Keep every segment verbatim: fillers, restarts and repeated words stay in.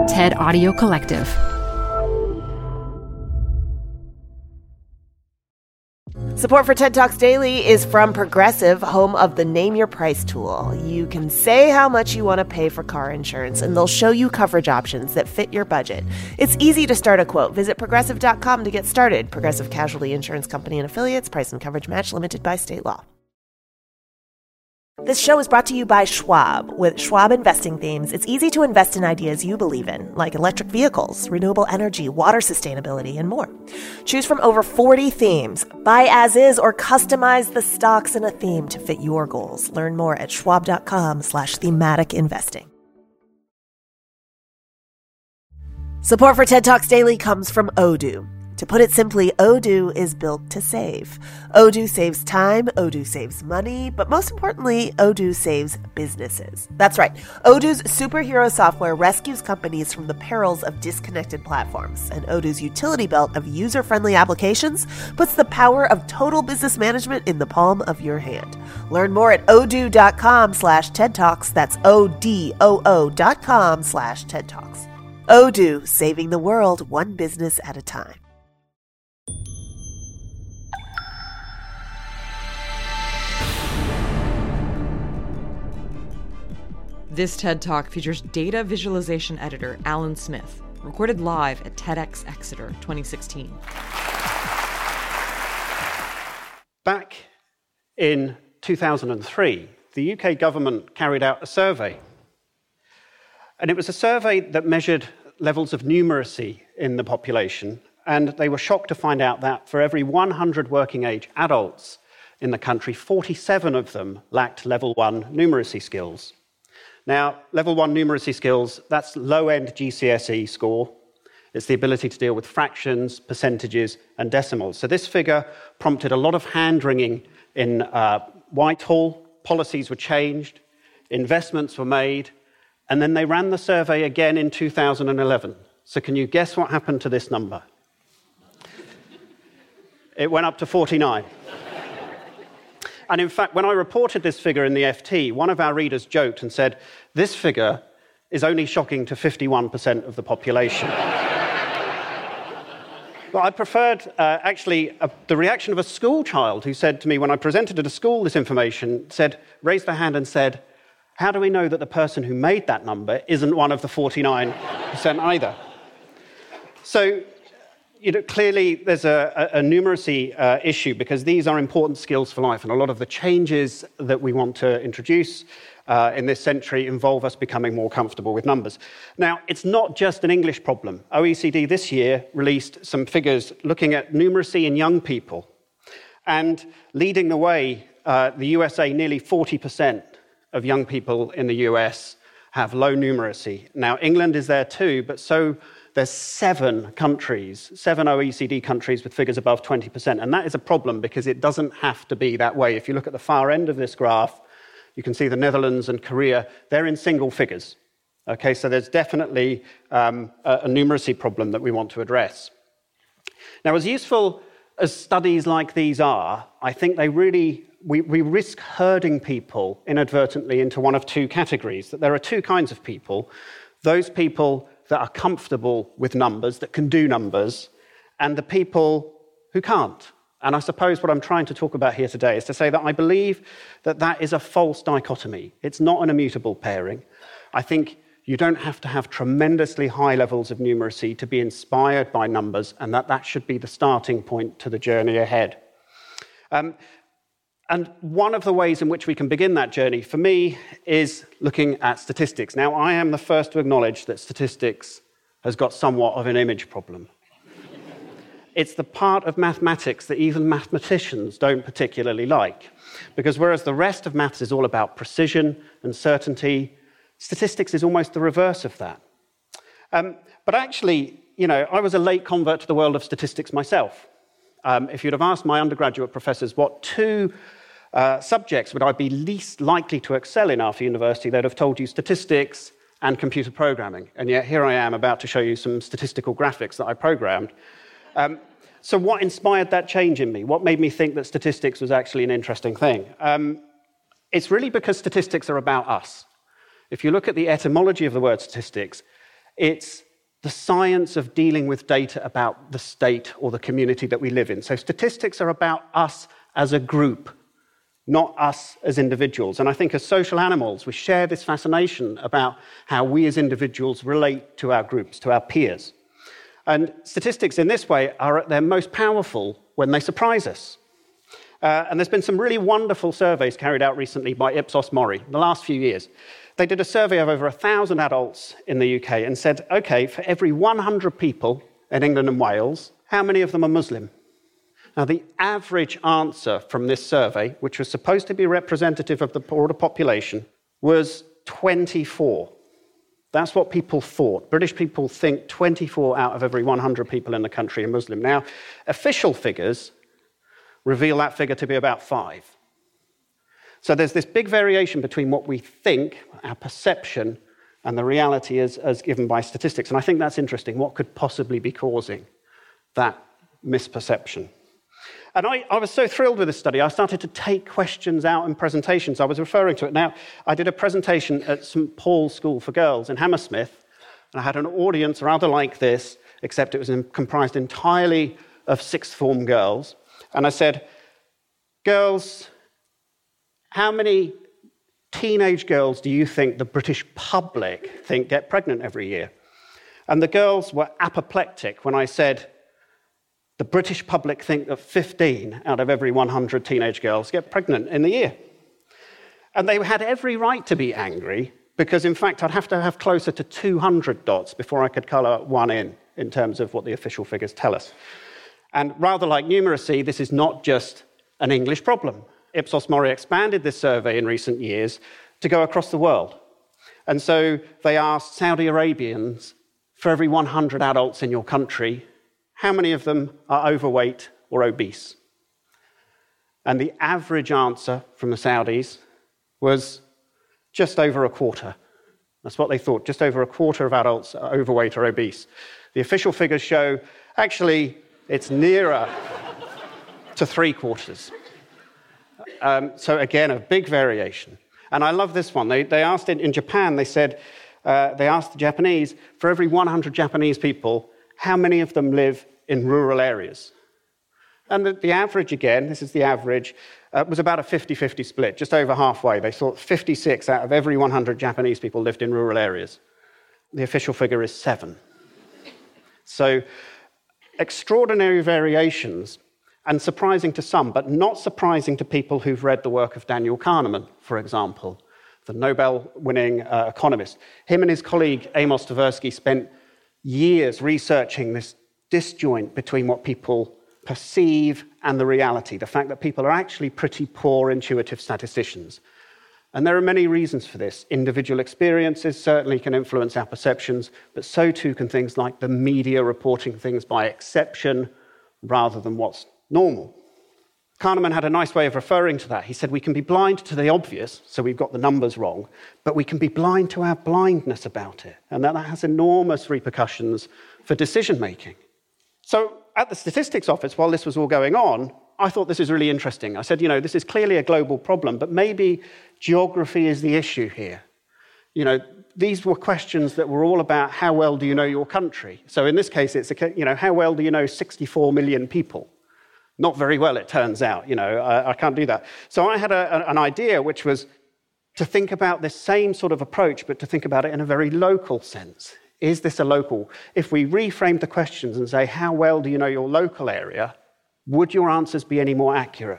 TED Audio Collective. Support for TED Talks Daily is from Progressive, home of the Name Your Price tool. You can say how much you want to pay for car insurance, and they'll show you coverage options that fit your budget. It's easy to start a quote. Visit progressive dot com to get started. Progressive Casualty Insurance Company and Affiliates. Price and coverage match limited by state law. This show is brought to you by Schwab. With Schwab investing themes, it's easy to invest in ideas you believe in, like electric vehicles, renewable energy, water sustainability, and more. Choose from over forty themes. Buy as is or customize the stocks in a theme to fit your goals. Learn more at schwab.com slash thematic investing. Support for TED Talks Daily comes from Odoo. To put it simply, Odoo is built to save. Odoo saves time, Odoo saves money, but most importantly, Odoo saves businesses. That's right. Odoo's superhero software rescues companies from the perils of disconnected platforms, and Odoo's utility belt of user-friendly applications puts the power of total business management in the palm of your hand. Learn more at odoo.com slash TED Talks. That's O-D-O-O dot com slash TED Talks. Odoo, saving the world one business at a time. This TED Talk features data visualization editor Alan Smith, recorded live at TEDx Exeter twenty sixteen. Back in two thousand three, the U K government carried out a survey. And it was a survey that measured levels of numeracy in the population. And they were shocked to find out that for every one hundred working-age adults in the country, forty-seven of them lacked level one numeracy skills. Now, level one numeracy skills, that's low-end G C S E score. It's the ability to deal with fractions, percentages, and decimals. So this figure prompted a lot of hand-wringing in uh, Whitehall. Policies were changed, investments were made, and then they ran the survey again in two thousand eleven. So can you guess what happened to this number? It went up to forty-nine. And in fact, when I reported this figure in the F T, one of our readers joked and said, this figure is only shocking to fifty-one percent of the population. Well, I preferred, uh, actually, uh, the reaction of a school child who said to me, when I presented at a school this information, said, raised their hand and said, how do we know that the person who made that number isn't one of the forty-nine percent either? So, you know, clearly there's a, a, a numeracy uh, issue because these are important skills for life, and a lot of the changes that we want to introduce uh, in this century involve us becoming more comfortable with numbers. Now, it's not just an English problem. O E C D this year released some figures looking at numeracy in young people, and leading the way, uh, the U S A, nearly forty percent of young people in the U S have low numeracy. Now, England is there too, but so there's seven countries, seven O E C D countries with figures above twenty percent. And that is a problem because it doesn't have to be that way. If you look at the far end of this graph, you can see the Netherlands and Korea, they're in single figures. Okay, so there's definitely um, a, a numeracy problem that we want to address. Now, as useful as studies like these are, I think they really, we, we risk herding people inadvertently into one of two categories. That there are two kinds of people. Those people that are comfortable with numbers, that can do numbers, and the people who can't. And I suppose what I'm trying to talk about here today is to say that I believe that that is a false dichotomy. It's not an immutable pairing. I think you don't have to have tremendously high levels of numeracy to be inspired by numbers, and that that should be the starting point to the journey ahead. Um, And one of the ways in which we can begin that journey, for me, is looking at statistics. Now, I am the first to acknowledge that statistics has got somewhat of an image problem. It's the part of mathematics that even mathematicians don't particularly like. Because whereas the rest of maths is all about precision and certainty, statistics is almost the reverse of that. Um, but actually, you know, I was a late convert to the world of statistics myself. Um, if you'd have asked my undergraduate professors what two uh, subjects would I be least likely to excel in after university, they'd have told you statistics and computer programming. And yet here I am about to show you some statistical graphics that I programmed. Um, so what inspired that change in me? What made me think that statistics was actually an interesting thing? Um, it's really because statistics are about us. If you look at the etymology of the word statistics, It's the science of dealing with data about the state or the community that we live in. So statistics are about us as a group, not us as individuals. And I think as social animals, we share this fascination about how we as individuals relate to our groups, to our peers. And statistics in this way are at their most powerful when they surprise us. Uh, and there's been some really wonderful surveys carried out recently by Ipsos Mori in the last few years. They did a survey of over one thousand adults in the U K and said, OK, for every one hundred people in England and Wales, how many of them are Muslim? Now, the average answer from this survey, which was supposed to be representative of the broader population, was twenty-four. That's what people thought. British people think twenty-four out of every one hundred people in the country are Muslim. Now, official figures reveal that figure to be about five. So there's this big variation between what we think, our perception, and the reality as, as given by statistics. And I think that's interesting. What could possibly be causing that misperception? And I, I was so thrilled with this study, I started to take questions out in presentations. I was referring to it. Now, I did a presentation at Saint Paul's School for Girls in Hammersmith, and I had an audience rather like this, except it was comprised entirely of sixth form girls. And I said, girls, how many teenage girls do you think the British public think get pregnant every year? And the girls were apoplectic when I said, the British public think that fifteen out of every one hundred teenage girls get pregnant in the year. And they had every right to be angry, because in fact I'd have to have closer to two hundred dots before I could colour one in, in terms of what the official figures tell us. And rather like numeracy, this is not just an English problem. Ipsos Mori expanded this survey in recent years to go across the world. And so they asked Saudi Arabians, for every one hundred adults in your country, how many of them are overweight or obese? And the average answer from the Saudis was just over a quarter. That's what they thought, just over a quarter of adults are overweight or obese. The official figures show, actually, it's nearer to three quarters. Um, so again, a big variation. And I love this one. They, they asked it in Japan, they said, uh, they asked the Japanese, for every one hundred Japanese people, how many of them live in rural areas? And the, the average, again, this is the average, uh, was about a fifty-fifty split, just over halfway. They thought fifty-six out of every one hundred Japanese people lived in rural areas. The official figure is seven. So, extraordinary variations, and surprising to some, but not surprising to people who've read the work of Daniel Kahneman, for example, the Nobel-winning uh, economist. Him and his colleague Amos Tversky spent years researching this disjoint between what people perceive and the reality, the fact that people are actually pretty poor intuitive statisticians. And there are many reasons for this. Individual experiences certainly can influence our perceptions, but so too can things like the media reporting things by exception rather than what's normal. Kahneman had a nice way of referring to that. He said we can be blind to the obvious, so we've got the numbers wrong, but we can be blind to our blindness about it, and that, that has enormous repercussions for decision-making. So at the statistics office, while this was all going on, I thought this is really interesting. I said, you know, this is clearly a global problem, but maybe geography is the issue here. You know, these were questions that were all about how well do you know your country? So in this case, it's, a, you know, how well do you know sixty-four million people? Not very well, it turns out. You know, I, I can't do that. So I had a, an idea, which was to think about this same sort of approach, but to think about it in a very local sense. Is this a local? If we reframe the questions and say, how well do you know your local area, would your answers be any more accurate?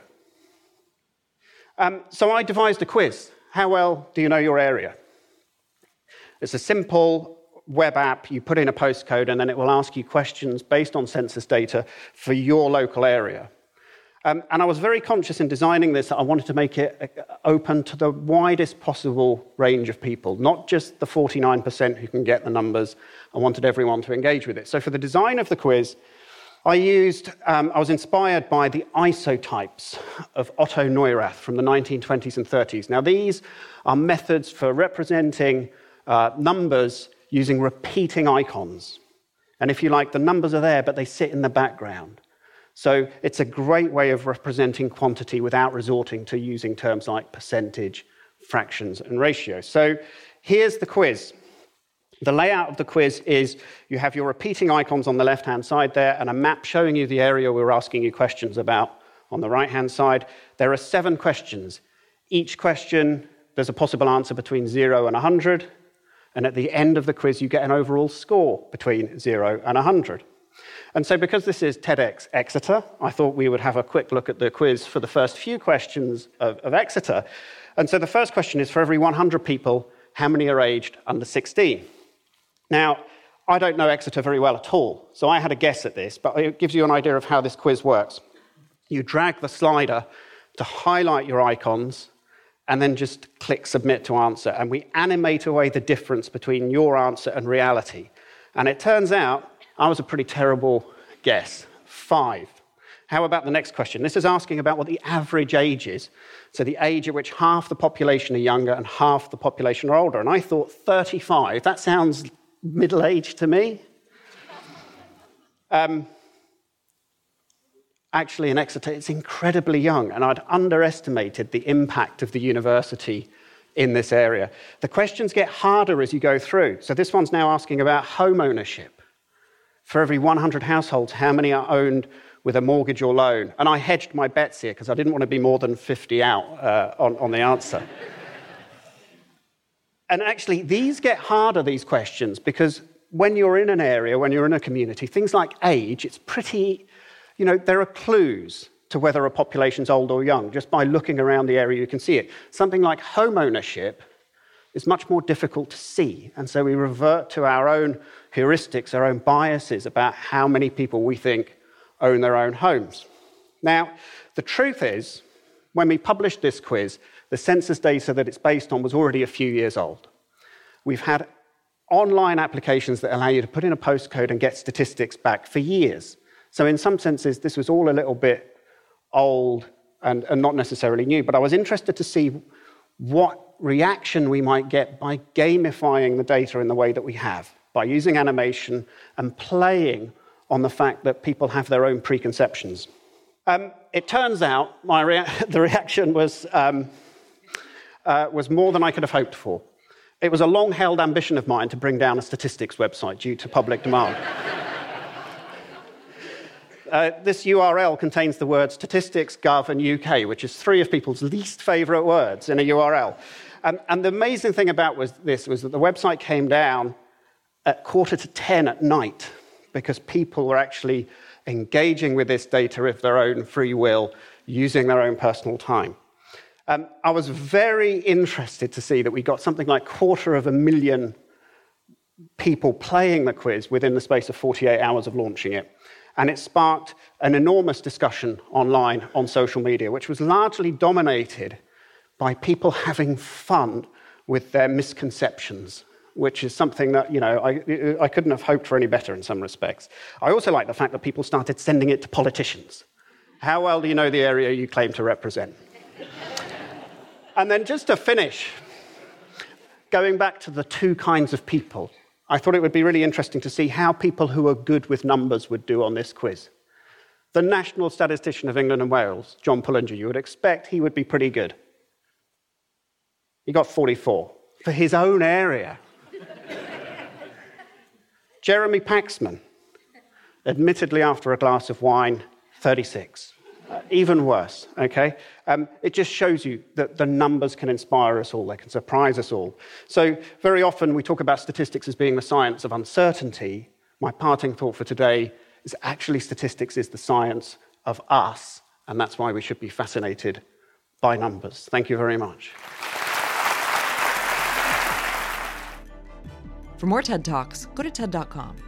Um, so I devised a quiz. How well do you know your area? It's a simple web app. You put in a postcode, and then it will ask you questions based on census data for your local area. Um, and I was very conscious in designing this that I wanted to make it open to the widest possible range of people, not just the forty-nine percent who can get the numbers. I wanted everyone to engage with it. So for the design of the quiz, I used, um, I was inspired by the isotypes of Otto Neurath from the nineteen twenties and thirties. Now, these are methods for representing uh, numbers using repeating icons. And if you like, the numbers are there, but they sit in the background. So it's a great way of representing quantity without resorting to using terms like percentage, fractions, and ratios. So here's the quiz. The layout of the quiz is you have your repeating icons on the left-hand side there and a map showing you the area we're asking you questions about on the right-hand side. There are seven questions. Each question, there's a possible answer between zero and one hundred, and at the end of the quiz, you get an overall score between zero and one hundred. And so because this is TEDx Exeter, I thought we would have a quick look at the quiz for the first few questions of, of Exeter. And so the first question is, for every one hundred people, how many are aged under sixteen? Now, I don't know Exeter very well at all, so I had a guess at this, but it gives you an idea of how this quiz works. You drag the slider to highlight your icons, and then just click Submit to Answer, and we animate away the difference between your answer and reality. And it turns out I was a pretty terrible guess. Five. How about the next question? This is asking about what the average age is. So the age at which half the population are younger and half the population are older. And I thought thirty-five, that sounds middle-aged to me. Um, actually, in Exeter, it's incredibly young, and I'd underestimated the impact of the university in this area. The questions get harder as you go through. So this one's now asking about home ownership. For every one hundred households, how many are owned with a mortgage or loan? And I hedged my bets here because I didn't want to be more than fifty out uh, on, on the answer. And actually, these get harder, these questions, because when you're in an area, when you're in a community, things like age, it's pretty, you know, there are clues to whether a population's old or young. Just by looking around the area, you can see it. Something like home ownership is much more difficult to see. And so we revert to our own heuristics, our own biases about how many people we think own their own homes. Now, the truth is, when we published this quiz, the census data that it's based on was already a few years old. We've had online applications that allow you to put in a postcode and get statistics back for years. So in some senses, this was all a little bit old and, and not necessarily new, but I was interested to see what reaction we might get by gamifying the data in the way that we have, by using animation and playing on the fact that people have their own preconceptions. Um, it turns out my rea- the reaction was, um, uh, was more than I could have hoped for. It was a long-held ambition of mine to bring down a statistics website due to public demand. Uh, this U R L contains the words statistics, gov, and U K, which is three of people's least favourite words in a U R L. Um, and the amazing thing about was this was that the website came down at quarter to ten at night because people were actually engaging with this data of their own free will, using their own personal time. Um, I was very interested to see that we got something like quarter of a million people playing the quiz within the space of forty-eight hours of launching it. And it sparked an enormous discussion online on social media, which was largely dominated by people having fun with their misconceptions, which is something that, you know, I, I couldn't have hoped for any better in some respects. I also like the fact that people started sending it to politicians. How well do you know the area you claim to represent? And then just to finish, going back to the two kinds of people, I thought it would be really interesting to see how people who are good with numbers would do on this quiz. The National Statistician of England and Wales, John Pullinger, you would expect he would be pretty good. He got forty-four for his own area. Jeremy Paxman, admittedly after a glass of wine, thirty-six. Uh, even worse, okay? Um, it just shows you that the numbers can inspire us all, they can surprise us all. So very often we talk about statistics as being the science of uncertainty. My parting thought for today is actually statistics is the science of us, and that's why we should be fascinated by numbers. Thank you very much. For more TED Talks, go to TED dot com.